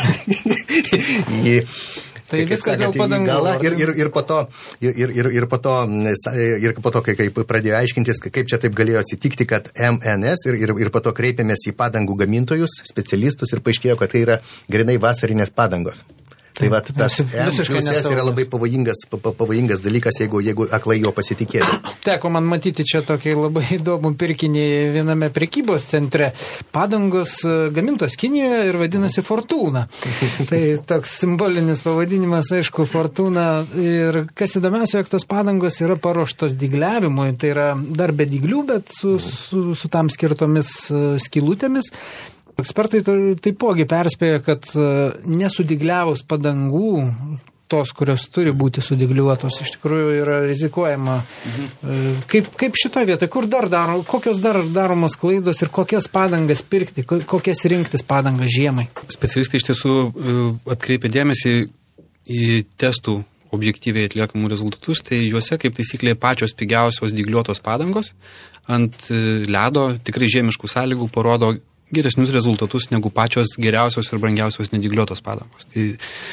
į, tai viskas dėl padangų. Ir, ir, ir, po to, ir, ir, ir, po to, ir po to, kai, kai pradėjo aiškintis, kaip čia taip galėjo atsitikti, kad M N S ir, ir, ir po to kreipėmės į padangų gamintojus, specialistus ir paaiškėjo, kad tai yra grinai vasarinės padangos. Tai va, tas M plus S yra labai pavojingas, pavojingas dalykas, jeigu, jeigu aklai jo pasitikėti. Teko man matyti čia tokį labai įdomų pirkinį viename prekybos centre. Padangos gamintos Kinijoje ir vadinasi Fortuna. Tai toks simbolinis pavadinimas, aišku, Fortuna. Ir kas įdomiausia, jog tos padangos yra paruoštos dygliavimui. Tai yra dar be dyglių, bet su, su, su tam skirtomis skylutėmis. Ekspertai taipogi perspėja, kad nesudygliavus padangų, tos, kurios turi būti sudygliuotos, iš tikrųjų yra rizikuojama. Mhm. Kaip, kaip šitoje vietoje, kur dar daro, kokios dar daromos klaidos ir kokias padangas pirkti, kokias rinktis padangas žiemai? Specialistai iš tiesų atkreipia dėmesį į testų objektyviai atliekamų rezultatus, tai juose kaip taisyklė pačios pigiausios dygliuotos padangos ant ledo tikrai žiemiškų sąlygų parodo geresnius rezultatus negu pačios geriausios ir brangiausios nedygliuotos padangos. Tai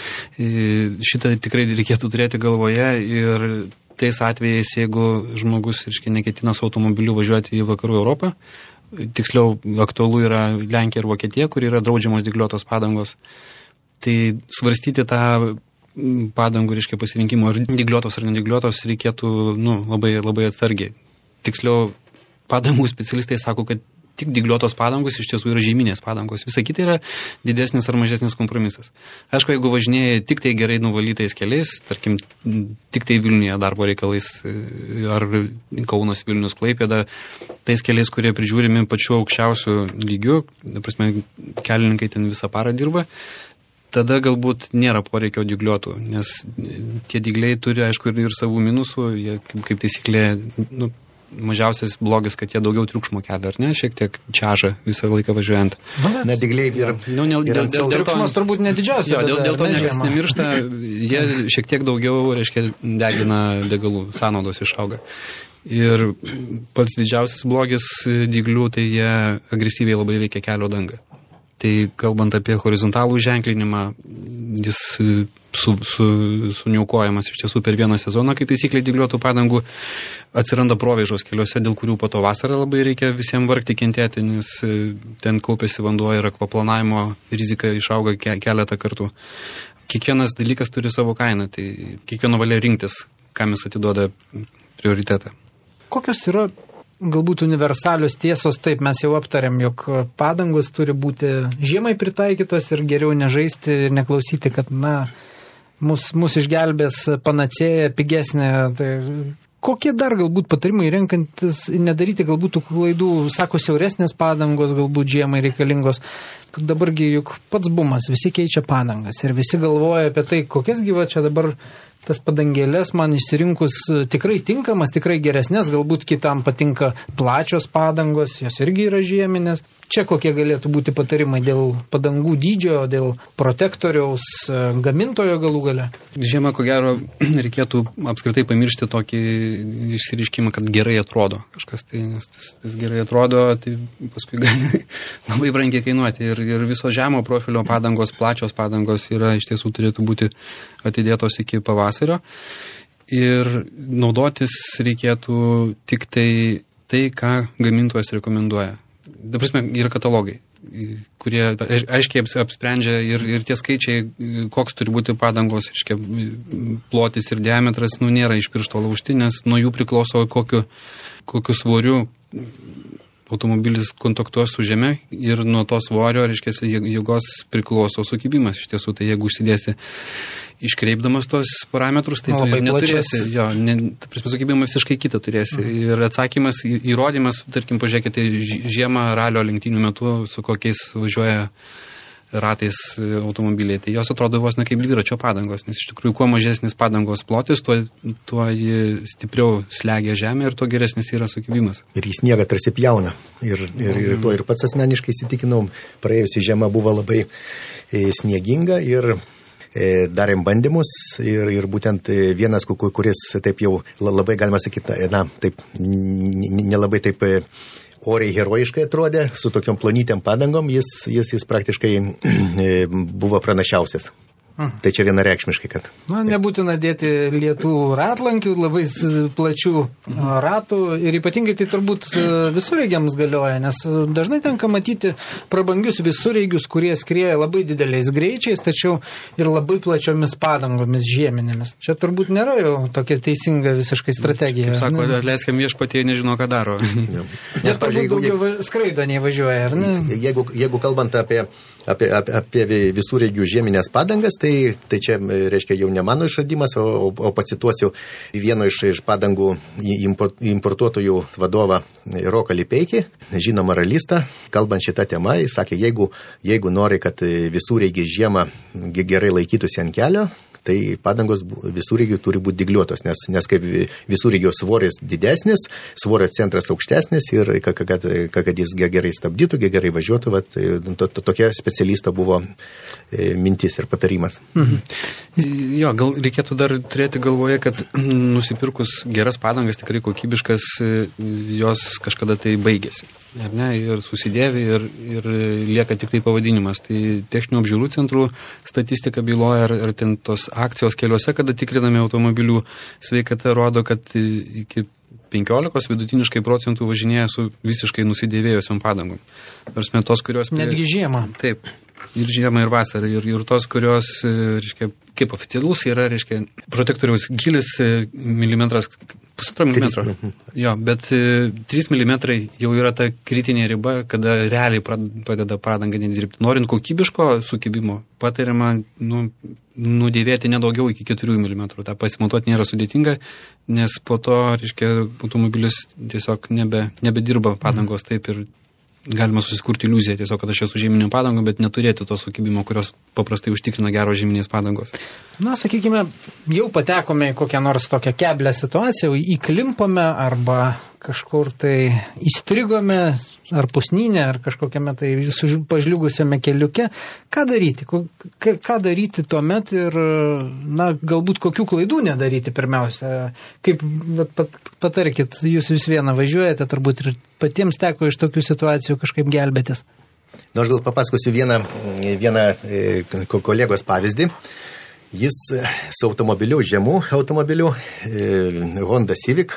šitą tikrai reikėtų turėti galvoje ir tais atvejais, jeigu žmogus, reiškia, neketina su automobiliu važiuoti į vakarų Europą, tiksliau aktualu yra Lenkija ir Vokietija, kur yra draudžiamos dygliuotos padangos, tai svarstyti tą padangų, reiškia, pasirinkimo ar dygliuotos ar nedygliuotos reikėtų nu, labai, labai atsargiai. Tiksliau, padangų specialistai sako, kad tik dygliuotos padangos iš tiesų yra žieminės padangos. Visa kita yra didesnis ar mažesnis kompromisas. Aišku, jeigu važinėjai tik tai gerai nuvalytais keliais, tarkim, tik tai Vilniuje darbo reikalais ar Kaunas, Vilnius, Klaipėda, tais keliais, kurie prižiūrimi pačiu aukščiausiu lygiu, ta prasme, kelininkai ten visą parą dirba, tada galbūt nėra poreikio dygliuotų, nes tie dygliai turi, aišku, ir, ir savų minusų, jie kaip, kaip taisyklė, nu, mažiausias blogas, kad jie daugiau triukšmo kelia, ar ne, šiek tiek čiaža visą laiką važiuojant. Na, dygliai ir... Nu, dėl, dėl, dėl, dėl triukšmas turbūt nedidžiausia. Jo, dėl, dėl to niekas nemiršta, jie šiek tiek daugiau, reiškia, degina degalų, sąnaudos išauga. Ir pats didžiausias blogis dyglių, tai jie agresyviai labai veikia kelio dangą. Tai kalbant apie horizontalų ženklinimą, jis su, su, suniaukojamas iš tiesų per vieną sezoną, kai taisyklė dygliuotų padangų, atsiranda provėžos keliuose, dėl kurių po to vasarą labai reikia visiems vargti kentėti, nes ten kaupiasi vanduo ir akvaplanavimo rizika išauga ke, keletą kartų. Kiekvienas dalykas turi savo kainą, tai kiekvieno valia rinktis, kam jis atiduoda prioritetą. Kokios yra galbūt universalios tiesos? Taip, mes jau aptarėm, jog padangos turi būti žiemai pritaikytos ir geriau nežaisti ir neklausyti, kad, na, mus, mus išgelbės panacėja pigesnė. Tai kokie dar galbūt patarimai renkantis nedaryti galbūt tų klaidų, sako, siauresnės padangos galbūt žiemai reikalingos. Dabargi juk pats bumas, visi keičia padangas ir visi galvoja apie tai, kokias gyva čia dabar tas padangėlės man išsirinkus tikrai tinkamas, tikrai geresnės, galbūt kitam patinka plačios padangos, jos irgi yra žieminės. Čia kokie galėtų būti patarimai dėl padangų dydžio, dėl protektoriaus, gamintojo galų gale? Žiemą, ko gero, reikėtų apskritai pamiršti tokį išsireiškimą, kad gerai atrodo kažkas. Tai, nes tas, tas gerai atrodo, tai paskui gali labai brangiai kainuoti. Ir, ir viso žemo profilio padangos, plačios padangos yra iš tiesų turėtų būti atidėtos iki pavasario. Ir naudotis reikėtų tik tai, tai ką gamintojas rekomenduoja. Ta prasme, yra katalogai, kurie aiškiai apsprendžia ir, ir tie skaičiai, koks turi būti padangos, reiškia, plotis ir diametras, nu, nėra iš piršto laužti, nes nuo jų priklauso kokiu, kokiu svoriu automobilis kontaktuos su žeme ir nuo to svorio, reiškia, jėgos priklauso sukibimas. Iš tiesų, tai jeigu užsidėsi iškreipdamas tos parametrus, tai nu, tu neturėsi. plačias. Jo, ne, prasme, sukibimą visiškai kitą turėsi. Mhm. Ir atsakymas, įrodymas, tarkim, pažiūrėkite, žiemą ralio lenktynių metu, su kokiais važiuoja ratais automobiliai, tai jos atrodo vos ne kaip dviračio padangos, nes iš tikrųjų kuo mažesnis padangos plotis, tuo, tuo ji stipriau slegia žemę ir tuo geresnis yra sukibimas. Ir jis sniegą tarsi pjauna. Ir, ir, ir tuo ir pats asmeniškai įsitikinau, praėjusi žiema buvo labai e, snieginga ir e, darėm bandymus ir, ir būtent vienas, kuris taip jau labai galima sakyti, na, taip nelabai taip oriai herojiškai atrodė, su tokiom plonytėm padangom, jis, jis, jis praktiškai buvo pranašiausias. Hmm. Tai čia vienareikšmiškai, kad... Na, nebūtina dėti lietų ratlankių, labai plačių ratų ir ypatingai tai turbūt visureigiams galioja, nes dažnai tenka matyti prabangius visureigius, kurie skrieja labai dideliais greičiais, tačiau ir labai plačiomis padangomis žieminėmis. Čia turbūt nėra jau tokia teisinga visiškai strategija. Kaip sako, atleiskam viešpatie, nežinau, ką daro. Nes turbūt daugiau jeigu, skraido nei važiuoja, ar ne? Jeigu, jeigu kalbant apie, apie, apie, apie visureigių žieminės padangas, tai Tai čia, reiškia, jau ne mano išradimas, o, o pacituosiu vieno iš, iš padangų importuotojų vadovą Roką Lipeikį, žinomą ralistą, kalbant šitą temą, jis sakė, jeigu, jeigu nori, kad visureigiai žiemą gerai laikytųsi ant kelio, tai padangos visureigių turi būti dygliuotos, nes, nes kaip visureigio svoris didesnis, svorio centras aukštesnis ir kad, kad, kad jis gerai stabdytų, gerai važiuotų, vat, to, to, tokia specialisto buvo mintis ir patarimas. Mhm. Jo, gal reikėtų dar turėti galvoje, kad nusipirkus geras padangas, tikrai kokybiškas, jos kažkada tai baigėsi. Ar ne, ir susidėvi ir, ir lieka tik tai pavadinimas. Tai techninių apžiūrų centrų statistika byloja, ar, ar ten tos akcijos keliuose, kada tikrinami automobilių sveikata, rodo, kad iki penkiolikos vidutiniškai procentų važinėja su visiškai nusidėvėjusiom padangom. Nors met tos, kurios... Netgi žiemą. Taip. Ir žiemą, ir vasarą. Ir, ir tos, kurios, reiškia, kaip oficialus yra, reiškia, protektoriaus gilis milimetras, pusantro milimetro. Jo, bet trys milimetrai jau yra ta kritinė riba, kada realiai pradeda padangą nedirbti. Norint kokybiško sukibimo, patariama nu, nudėvėti nedaugiau iki keturių milimetrų. Ta pasimatuoti nėra sudėtinga, nes po to, reiškia, automobilis tiesiog nebe, nebedirba padangos taip ir galima susikurti iliuziją tiesiog, kad aš esu žieminio padangų, bet neturėti to sukibimo, kurios paprastai užtikrina gero žieminės padangos. Na, sakykime, jau patekome į kokią nors tokią keblią situaciją, įklimpame arba kažkur tai įstrigome, ar pusnynė, ar kažkokiame tai pažliugusiame keliuke. Ką daryti? Ką daryti tuomet ir, na, galbūt kokių klaidų nedaryti pirmiausia? Kaip, pat, patarkit, jūs vis vieną važiuojate, turbūt ir patiems teko iš tokių situacijų kažkaip gelbėtis. Na, aš gal papasakosiu vieną, vieną kolegos pavyzdį. Jis su automobiliu, žemų automobiliu, Honda Civic,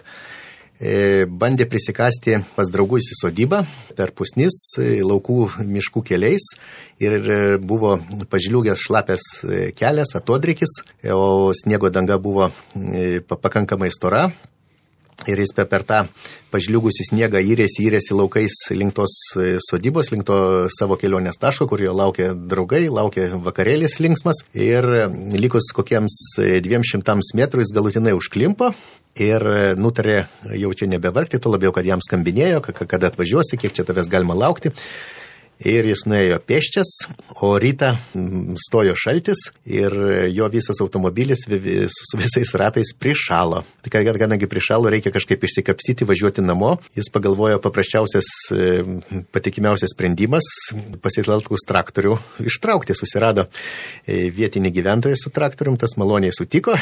bandė prisikasti pas draugus į sodybą per pusnis laukų miškų keliais ir buvo pažliugęs šlapės kelias, atodrikis, o sniego danga buvo pakankamai stora. Ir jis per tą pažliugusį sniegą įrėsi, įrėsi laukais link tos sodybos, link to savo kelionės taško, kur jo laukia draugai, laukia vakarėlis linksmas. Ir likus kokiems dviem šimtams metrų jis galutinai užklimpo ir nutarė jau čia nebevargti, tuo labiau, kad jam skambinėjo, kada atvažiuosi, kiek čia tavęs galima laukti. Ir jis nuėjo pėsčias, o rytą stojo šaltis ir jo visas automobilis su visais ratais prišalo. Tai kadangi prišalo, reikia kažkaip išsikapstyti, važiuoti namo. Jis pagalvojo paprasčiausias, patikimiausias sprendimas pasitelkus traktorių ištraukti. Susirado vietinį gyventoją su traktorium, tas maloniai sutiko,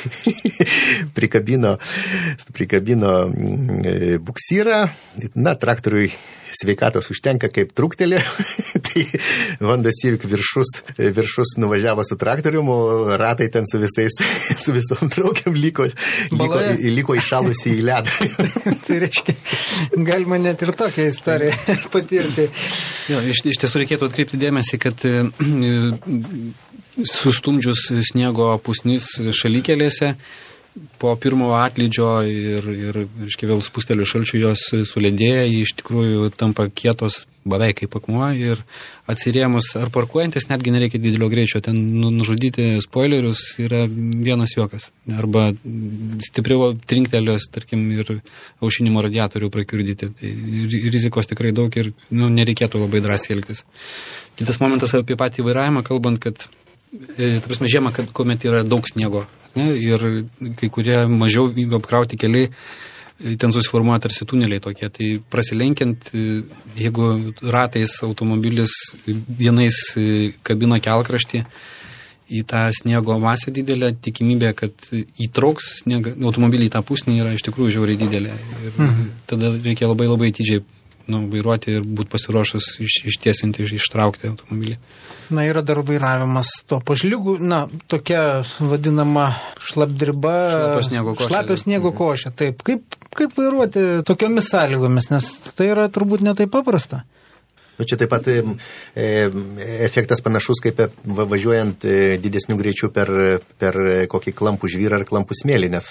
prikabino, prikabino buksyrą, na, traktoriui sveikatos užtenka kaip truktelė, tai Honda Civic viršus, viršus nuvažiavo su traktorium, o ratai ten su visais, su visom traukiam liko, liko, liko įšalusi į ledą. Tai reiškia, galima net ir tokią istoriją patirti. Jo, iš, iš tiesų reikėtų atkreipti dėmesį, kad sustumdžius sniego pusnis šalikelėse, po pirmo atlydžio ir, ir reiškia, vėl spustelių šalčių jos sulėdėja, iš tikrųjų tampa kietos beveik kaip akmuo ir atsirėmus ar parkuojantis netgi nereikia didelio greičio, ten nužudyti spoilerius yra vienas juokas. Arba stipriau trinktelės, tarkim, ir aušinimo radiatorių prakiurdyti. Tai rizikos tikrai daug ir nu, nereikėtų labai drąsiai elgtis. Kitas momentas apie patį vairavimą, kalbant, kad e, ta prasme, žiemą, kad kuomet yra daug sniego, ne, ir kai kurie mažiau apkrauti keliai, ten susiformuoja tarsi tuneliai tokie, tai prasilenkiant, jeigu ratais automobilis vienais kabino kelkraštį į tą sniego masę didelę, tikimybė, kad įtrauks sniegą, automobilį į tą pusnį yra iš tikrųjų žiauriai didelė. Ir mhm. tada reikia labai labai atidžiai nu, vairuoti ir būti pasiruošus iš, ištiesinti, iš, ištraukti automobilį. Na, yra dar vairavimas to pažlygų, na, tokia vadinama šlapdriba, šlapio sniego košė. Šlapio sniego košė, taip. Kaip, kaip vairuoti tokiomis sąlygomis, nes tai yra turbūt ne taip paprasta. Nu, čia taip pat e, efektas panašus, kaip važiuojant e, didesnių greičių per, per kokį klampų žvyrą ar klampų smėlį, nes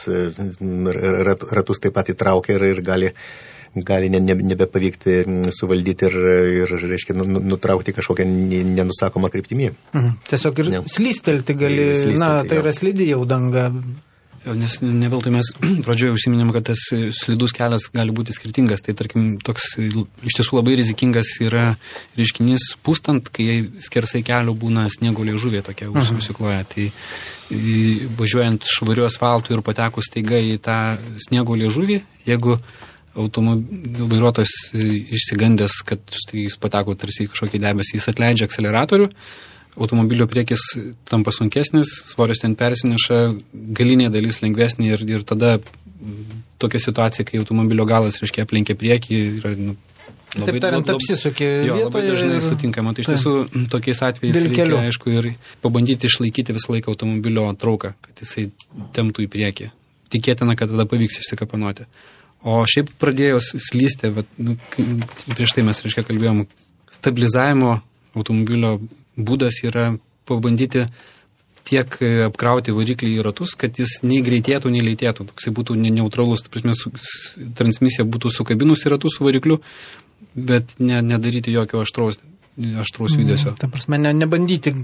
e, ratus taip pat įtraukia ir, ir gali gali ne, ne, nebepavykti suvaldyti ir, ir reiškia, nutraukti kažkokią nenusakomą kryptimį. Mhm. Tiesiog ir ne. Slystelti gali, slystelti, na, tai yra slidi jau danga. Jo, nes ne veltui mes pradžioje užsiminėm, kad tas slidus kelias gali būti skirtingas. Tai tarkim, toks iš tiesų labai rizikingas yra reiškinys pūstant, kai skersai kelio būna sniego liežuvė tokia uh-huh. užsikloja. Tai važiuojant švariu asfaltu ir patekus staiga į tą sniego liežuvį, jeigu automobilio vairuotojas išsigandęs, kad štai jis pateko tarsi į kažkokį debesį, jis atleidžia akceleratorių, automobilio priekis tampa sunkesnis, svoris ten persineša, galinė dalis lengvesnė ir, ir tada tokia situacija, kai automobilio galas, reiškia, aplenkia priekį, yra nu, labai, taip tariant, apsisukė vietoje. Labai dažnai ir sutinkama. Tai iš tiesų tokiais atvejais reikia, aišku, ir pabandyti išlaikyti visą laiką automobilio trauką, kad jisai temptų į priekį. Tikėtina, kad tada pavyks išsikapanoti. O šiaip pradėjo slysti, vat, nu, prieš tai mes, reiškia, kalbėjom, stabilizavimo automobilio būdas yra pabandyti tiek apkrauti variklį į ratus, kad jis nei greitėtų, nei lėtėtų. Toksai būtų neutralus, ta prasme, su, transmisija būtų sukabinus į ratus su varikliu, bet ne, nedaryti jokio aštraus, aštraus judesio. Ta prasme, ne, nebandyti,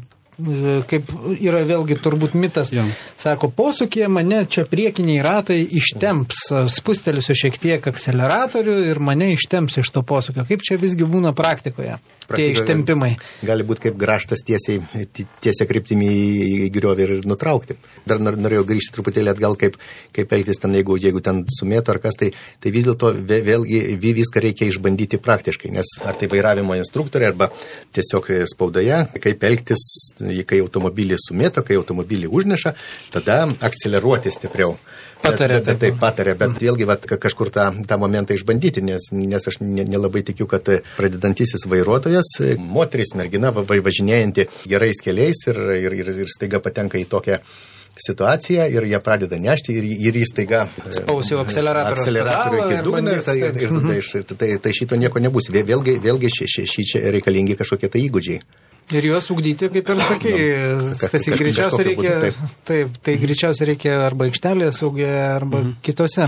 kaip yra vėlgi turbūt mitas, ja. Sako, posūkyje mane čia priekiniai ratai ištemps, spustelsiu šiek tiek akceleratorių ir mane ištemps iš to posūkio. Kaip čia visgi būna praktikoje? Tie ištempimai. Gali būti kaip graštas tiesiai, tiesia kryptimi į griovį ir nutraukti. Dar norėjau grįžti truputėlį atgal, kaip, kaip elgtis ten, jeigu, jeigu ten sumėtų ar kas, tai, tai vis dėlto vėlgi viską reikia išbandyti praktiškai, nes ar tai vairavimo instruktoriai, arba tiesiog spaudoje, kaip elgtis, kai automobilį sumėto, kai automobilį užneša, tada akceleruoti stipriau. Patarė. Bet, bet, taip patarė, bet vėlgi vat, kažkur tą, tą momentą išbandyti, nes, nes aš nelabai tikiu, kad pradedantysis vairuotojas, moteris, mergina, va, važinėjanti gerais keliais ir, ir, ir, ir staiga patenka į tokią situaciją ir jie pradeda nešti ir, ir jis staiga spausiu akceleratorių, akceleratorių iki dugno ir, ir, ir, ir, ir tai, tai šito nieko nebus. Vėlgi, vėlgi ši, ši, ši čia reikalingi kažkokie tai įgūdžiai. Ir juos ugdyti, kaip ir sakai, Stasy, greičiausiai reikia, būtų, taip. taip, tai greičiausiai reikia arba aikštelėje saugiai, arba mhm. kitose.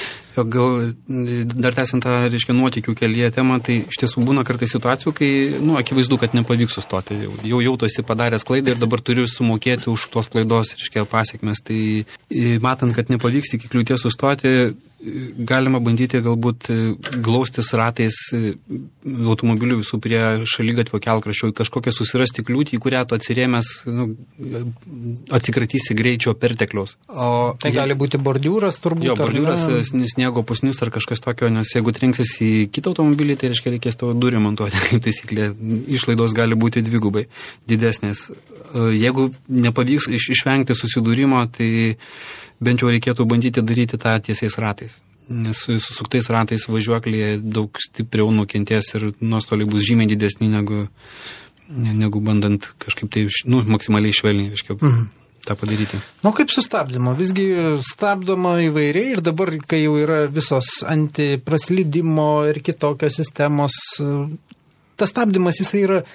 Gal dar tęsiant tą, reiškia, nuotykių kelyje temą, tai iš tiesų būna kartais situacijų, kai, nu, akivaizdu, kad nepavyks sustoti. Jau, jau, jau tu esi padaręs klaidą ir dabar turiu sumokėti už tos klaidos, reiškia, pasiekmes. Tai matant, kad nepavyks iki kliūties sustoti, galima bandyti galbūt glaustis ratais automobilių visų prie šaligatvio kelkraščio, kažkokią susirasti kliūtį, į kurią tu atsirėmęs, nu, atsikratysi greičio pertekliaus. O tai gali būti bordiūras turbūt. Jo, bordiūras, sniego pusnis ar kažkas tokio, nes jeigu trinksis į kitą automobilį, tai reiškia reikės tavo durį montuoti, kaip taisyklė. Išlaidos gali būti dvigubai didesnės. Jeigu nepavyks iš, išvengti susidūrimo, tai bent jau reikėtų bandyti daryti tą tiesiais ratais. Nes su susuktais ratais važiuoklėje daug stipriau nukentės ir nuostoliai bus žymiai didesni negu, negu bandant kažkaip tai, nu, maksimaliai švelniai, reiškia, mhm. tą padaryti. Nu, kaip sustabdymo? Visgi stabdoma įvairiai ir dabar, kai jau yra visos antipraslydimo ir kitokios sistemos, tas stabdymas jisai yra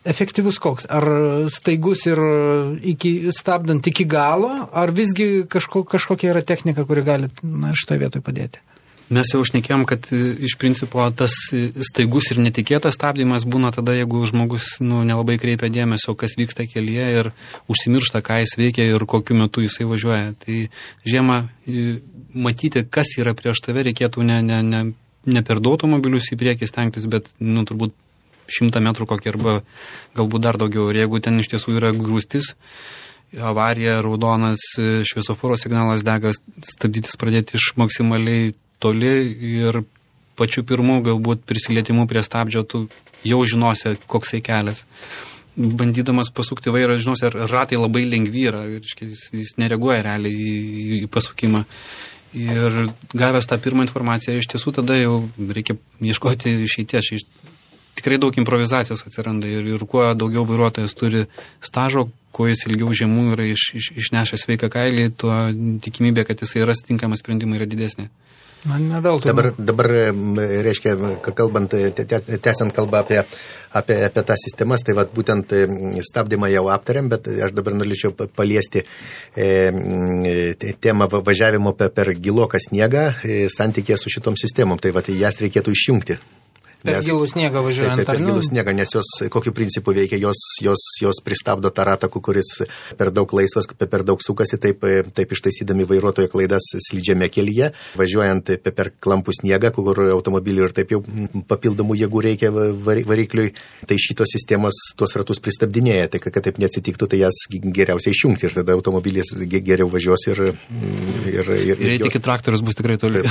efektyvus koks? Ar staigus ir iki, stabdant iki galo, ar visgi kažko, kažkokia yra technika, kuri gali na, šitoje vietoje padėti? Mes jau šnekėjom, kad iš principo tas staigus ir netikėtas stabdymas būna tada, jeigu žmogus nu, nelabai kreipia dėmesio, kas vyksta kelyje ir užsimiršta, ką jis veikia ir kokiu metu jisai važiuoja. Tai žiemą matyti, kas yra prieš tave, reikėtų ne, ne, ne, ne per du automobilius į priekį stengtis, bet nu, turbūt šimtą metrų kokį arba galbūt dar daugiau. Ir jeigu ten iš tiesų yra grūstis, avarija, raudonas šviesoforo signalas dega, stabdytis pradėti iš maksimaliai toli ir pačiu pirmu galbūt prisilietimu prie stabdžio tu jau žinosi, koksai kelias. Bandydamas pasukti vairą, žinosi, ar ratai labai lengvi yra, jis, jis nereaguoja realiai į, į pasukimą. Ir gavęs tą pirmą informaciją, iš tiesų tada jau reikia ieškoti išeities. Tikrai daug improvizacijos atsiranda ir, ir kuo daugiau vairuotojas turi stažo, kuo jis ilgiau žiemų yra iš, iš, išnešęs sveiką kailį, tuo tikimybė, kad jisai ras tinkamą sprendimą yra didesnė. Man neveltui. Dabar, dabar, reiškia, kalbant, tęsiant kalbą apie, apie, apie tas sistemas, tai vat, būtent stabdymą jau aptariam, bet aš dabar norėčiau paliesti e, temą važiavimo per giloką sniegą e, santykė su šitom sistemom. Tai vat, jas reikėtų išjungti. Per Nes, gilų sniegą važiuojant. Taip, per gilų sniegą, nes jos, kokiu principu veikia, jos, jos, jos pristabdo tą ratą, kuris per daug laisvas, per daug sukasi, taip, taip ištaisydami vairuotojo klaidas slidžiame kelyje, važiuojant per klampų sniegą, kur automobilių ir taip jau papildomų jėgų reikia varikliui, tai šitos sistemos tuos ratus pristabdinėja, tai kad taip neatsitiktų, tai jas geriausiai išjungti ir tada automobilis geriau važiuos ir... ir, ir, ir Reikia, jos... traktorius bus tikrai toli.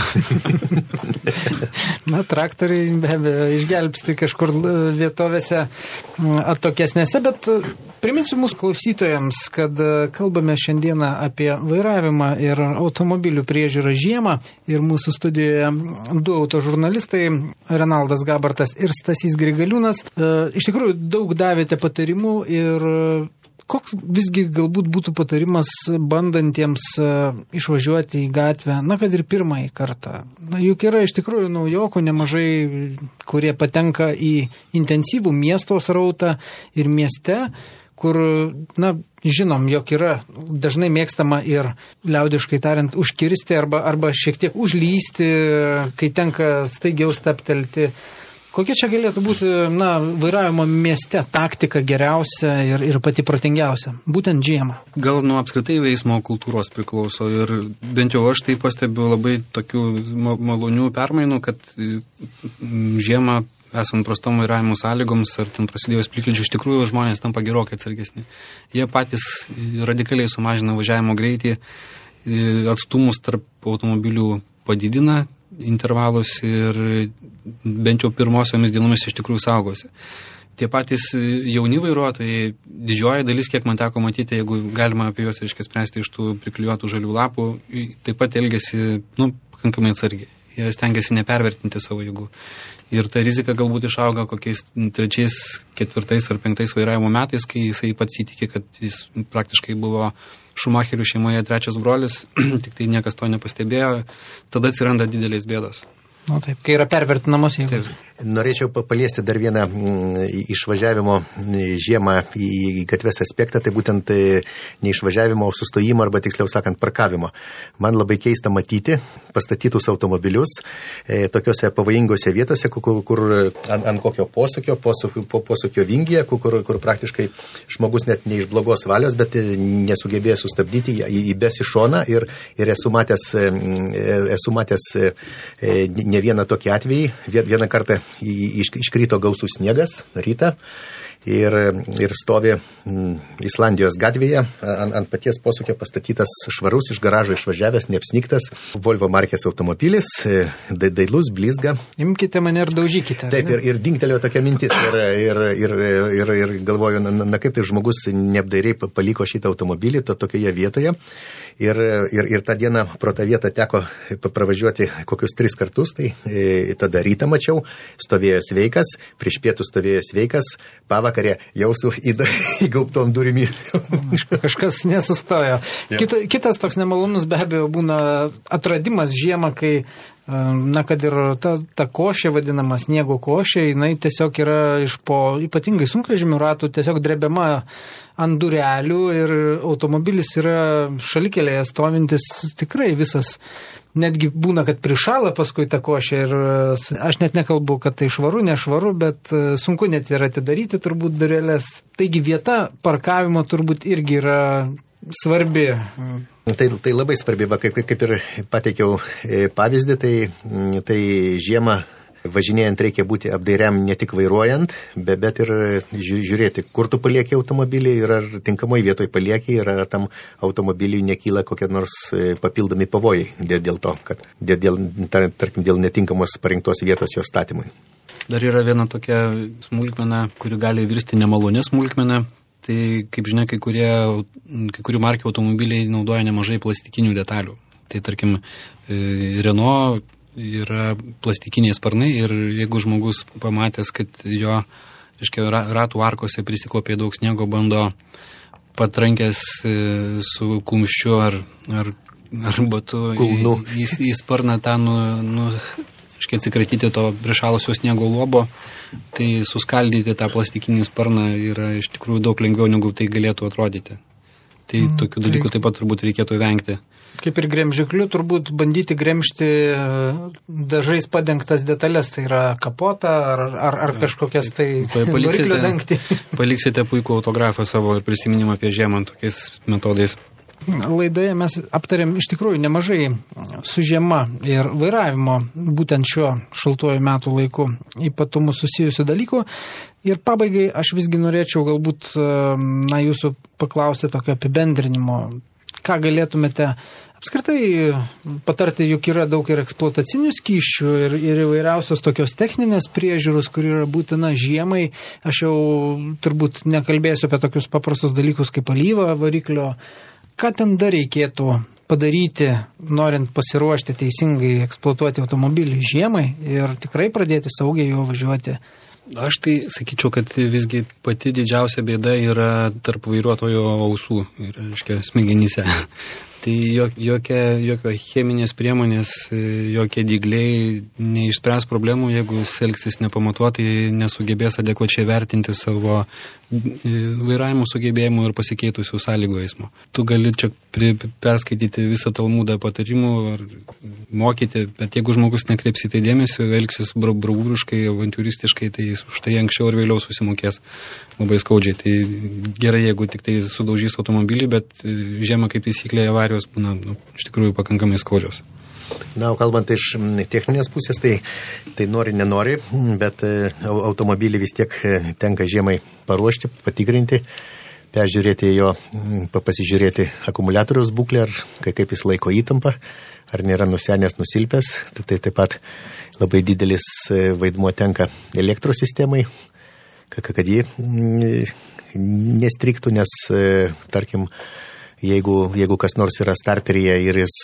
Na, traktoriai be abejo išgelbsti kažkur vietovėse atokesnėse, bet priminsiu mūsų klausytojams, kad kalbame šiandieną apie vairavimą ir automobilių priežiūrą žiemą ir mūsų studijoje du autožurnalistai, Renaldas Gabartas ir Stasys Grigaliūnas. Iš tikrųjų, daug davėte patarimų ir koks visgi galbūt būtų patarimas bandantiems išvažiuoti į gatvę, na, kad ir pirmąjį kartą. Na, juk yra iš tikrųjų naujokų nemažai, kurie patenka į intensyvų miesto srautą ir mieste, kur, na, žinom, jog yra dažnai mėgstama ir liaudiškai tariant užkirsti arba, arba šiek tiek užlysti, kai tenka staigiau staptelti. Kokia čia galėtų būti, na, vairavimo mieste taktika geriausia ir, ir pati protingiausia, būtent žiemą? Gal nuo apskritai eismo kultūros priklauso ir bent jau aš tai pastebiu labai tokių malonių permainų, kad žiemą esant prastom vairavimo sąlygoms ar ten prasidėjus plikledžiui, iš tikrųjų žmonės tampa gerokai atsargesni. Jie patys radikaliai sumažina važiavimo greitį, atstumus tarp automobilių padidina intervalus ir bent jau pirmosiomis dienomis iš tikrųjų saugosi. Tie patys jauni vairuotojai, didžioji dalis, kiek man teko matyti, jeigu galima apie juos, reiškia, spręsti iš tų priklijuotų žalių lapų, taip pat elgesi, nu, pakankamai atsargiai. Jie stengiasi nepervertinti savo jėgų. Ir ta rizika galbūt išauga kokiais trečiais, ketvirtais ar penktais vairavimo metais, kai jisai pats įtikė, kad jis praktiškai buvo Šumacherių šeimoje trečias brolis, tik tai niekas to nepastebėjo, tada atsiranda didelės bėdos. Nu taip, kai yra pervertinamos jėgos. Norėčiau paliesti dar vieną išvažiavimo žiemą į gatves aspektą, tai būtent neišvažiavimo, o sustojimo arba tiksliau sakant parkavimo. Man labai keista matyti pastatytus automobilius e, tokiuose pavojingose vietose, kur, kur ant, ant kokio posūkio, posūkio, po posūkio vingyje, kur, kur praktiškai žmogus net ne iš blogos valios, bet nesugebėjo sustabdyti, įbės į šoną ir, ir esu matęs, esu matęs ne vieną tokį atvejį. Vieną kartą iškrito gausus sniegas rytą ir, ir stovi Islandijos gatvėje ant, ant paties posūkio pastatytas švarus iš garažo išvažiavęs, neapsnigtas Volvo markės automobilis, dailus, blizga. Imkite mane ir daužykite. Taip, ir, ir dingtelėjo tokia mintis ir, ir, ir, ir, ir galvoju, na, na kaip tai žmogus neapdairiai paliko šitą automobilį to, tokioje vietoje. Ir, ir, ir tą dieną pro tą vietą teko pravažiuoti kokius tris kartus, tai e, tada rytą mačiau, stovėjo sveikas, prieš pietų stovėjo sveikas, pavakarė jau su įgaubtom durimi. Kažkas nesustojo. Kita, kitas toks nemalonus be abejo būna atradimas žiemą, kai Na, kad ir ta, ta košė vadinama sniego košė, jinai tiesiog yra iš po ypatingai sunkvežimių ratų tiesiog drebiama ant durelių ir automobilis yra šalikelėje stovintis tikrai visas. Netgi būna, kad prišala paskui tą košę ir aš net nekalbu, kad tai švaru, nešvaru, bet sunku net ir atidaryti turbūt durelės. Taigi vieta parkavimo turbūt irgi yra svarbi. Tai, tai labai svarbi, va, kaip, kaip ir pateikiau pavyzdį, tai, tai žiemą važinėjant reikia būti apdairiam ne tik vairuojant, bet, bet ir žiūrėti, kur tu palieki automobilį ir ar tinkamai vietoj palieki ir ar tam automobiliui nekyla kokie nors papildomi pavojai dėl, dėl to, kad dėl, tar, tarkim, dėl netinkamos parinktos vietos jo statymui. Dar yra viena tokia smulkmena, kuri gali virsti nemalonė smulkmena. Tai, kaip žinia, kai, kurie, kai kurių markių automobiliai naudoja nemažai plastikinių detalių. Tai, tarkim, Renault yra plastikiniai sparnai ir jeigu žmogus pamatęs, kad jo, reiškia, ratų arkose prisikopė daug sniego, bando patrankęs su kumščiu ar, ar, ar batu į, į, į sparną tą nu, nu, reiškia, atsikratyti to prišalusio sniego lobo, tai suskaldyti tą plastikinį sparną yra iš tikrųjų daug lengviau, negu tai galėtų atrodyti. Tai mm, tokių dalykų tai taip pat turbūt reikėtų vengti. Kaip ir gremžikliu, turbūt bandyti gremžti dažais padengtas detalės, tai yra kapotą ar, ar, ar kažkokias tai variklio dangtį. Paliksite puikų autografą savo ir prisiminimą apie žiemą tokiais metodais. Laidoje mes aptarėm iš tikrųjų nemažai su žiema ir vairavimo būtent šiuo šaltuoju metų laiku ypatumų susijusių dalykų. Ir pabaigai aš visgi norėčiau galbūt na, jūsų paklausti tokio apibendrinimo. Ką galėtumėte apskritai patarti, juk yra daug ir eksploatacinių skysčių ir, ir įvairiausios tokios techninės priežiūros, kur yra būtina žiemai. Aš jau turbūt nekalbėsiu apie tokius paprastus dalykus kaip alyva variklio. Ką ten dar reikėtų padaryti, norint pasiruošti teisingai eksploatuoti automobilį žiemai ir tikrai pradėti saugiai jo važiuoti? Aš tai sakyčiau, kad visgi pati didžiausia bėda yra tarp vairuotojo ausų ir, reiškia, smegenyse. Tai jokia, jokio cheminės priemonės, jokie dygliai neišspręs problemų, jeigu jis elgsis nepamatuotai, nesugebės adekvačiai vertinti savo vairavimo sugebėjimų ir pasikeitusių sąlygų eismo. Tu gali čia perskaityti visą Talmudą patarimų ar mokyti, bet jeigu žmogus nekreips į tai dėmesio, elgsis bravūriškai, avantiūristiškai, tai jis už tai anksčiau ar vėliau susimokės labai skaudžiai. Tai gerai, jeigu tik tai sudaužys automobilį, bet žiemą kaip taisyklė avarijos būna nu, iš tikrųjų pakankamai skaudžios. Na, o kalbant iš techninės pusės, tai, tai nori, nenori, bet automobilį vis tiek tenka žiemai paruošti, patikrinti, peržiūrėti jo, pasižiūrėti akumuliatoriaus būklę, ar kaip jis laiko įtampą, ar nėra nusenęs, nusilpęs. Tai, tai taip pat labai didelis vaidmuo tenka elektros sistemai, kad ji nestriktų, nes, tarkim, jeigu, jeigu kas nors yra starteryje ir jis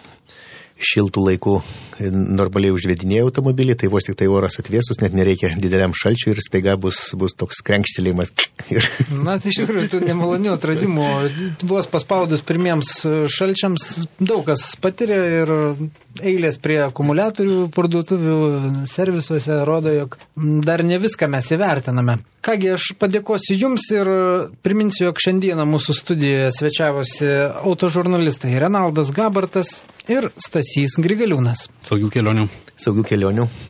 šiltų laikų normaliai užvedinėja automobilį, tai vos tik tai oras atvėsus, net nereikia dideliam šalčiui ir staiga bus, bus toks krenkštelėjimas. Na, tai iš tikrųjų, tų nemalonių atradimų vos paspaudus pirmiems šalčiams daug kas patiria ir eilės prie akumuliatorių parduotuvių servisuose rodo, jog dar ne viską mes įvertiname. Kągi, aš padėkosiu Jums ir priminsiu, jog šiandieną mūsų studijoje svečiavosi autožurnalistai Renaldas Gabartas ir Stasys Grigaliūnas. Saugių kelionių. Saugių kelionių.